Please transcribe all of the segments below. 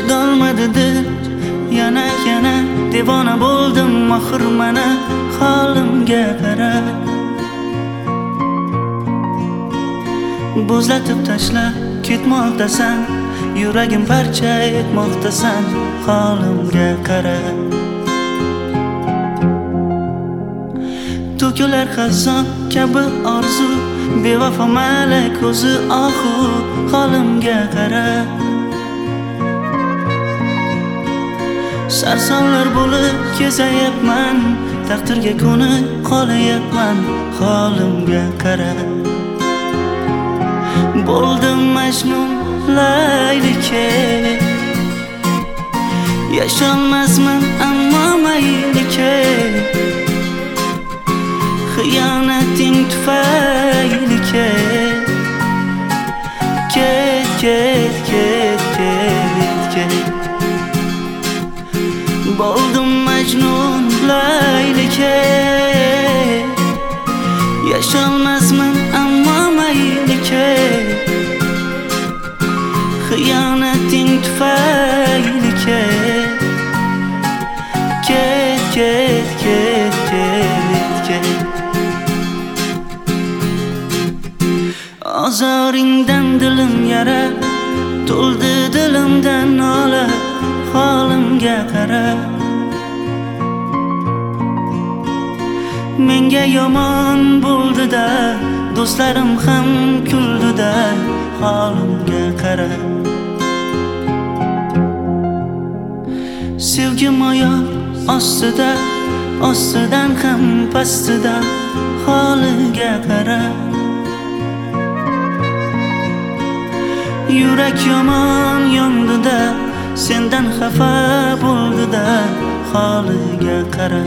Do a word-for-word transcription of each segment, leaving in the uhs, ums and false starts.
chidolmadi dil, yana yana devona bo'ldim oxir mana holimga qara. Bo'zlatib tashlab ketmoqdasan, yuragim parcha etmoqdasan, holimga qara. To'kilar xazon kabi orzu, bevafo malak ko'zi ohu, holimga qara. Sarsonlar bo'lib kezayapman, taqdirga ko'nib qolayapman, holimga qara. Bo'ldim Majnun laylike, yasholmasman ammo maylike. Xiyonating tufayli ket, ket, ket, ket, ket, ket. Bo'ldim Majnun laylike, yasholmasman ammo maylike. Xiyonating tufayli ket, ket, ket, ket, ket, ket. Ozoringdan dilim yara, to'ldi dilimdan nola, holimga qara. Menga yomon bo'ldi-da, do'stlarim ham kuldi-da, holimga qara. Sevgim oyoq ostida, ostidan ham pastida, holiga qara. Yurak yomon yondi-da, sendan xafa bo'ldi-da, holiga qara.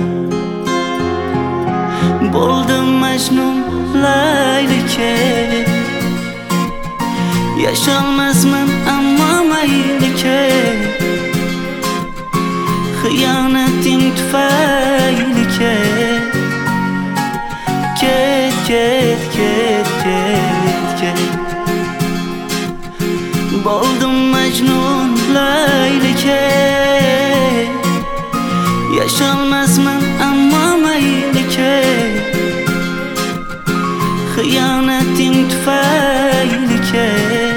Bo'ldim Majnun laylike, yasholmasman ammo maylike. Xiyonating tufayli ket, ket, ket, ket, ket, ket. Bo'ldim Majnun laylike, yasholmasman ammo maylike. Xiyonating tufayli ket.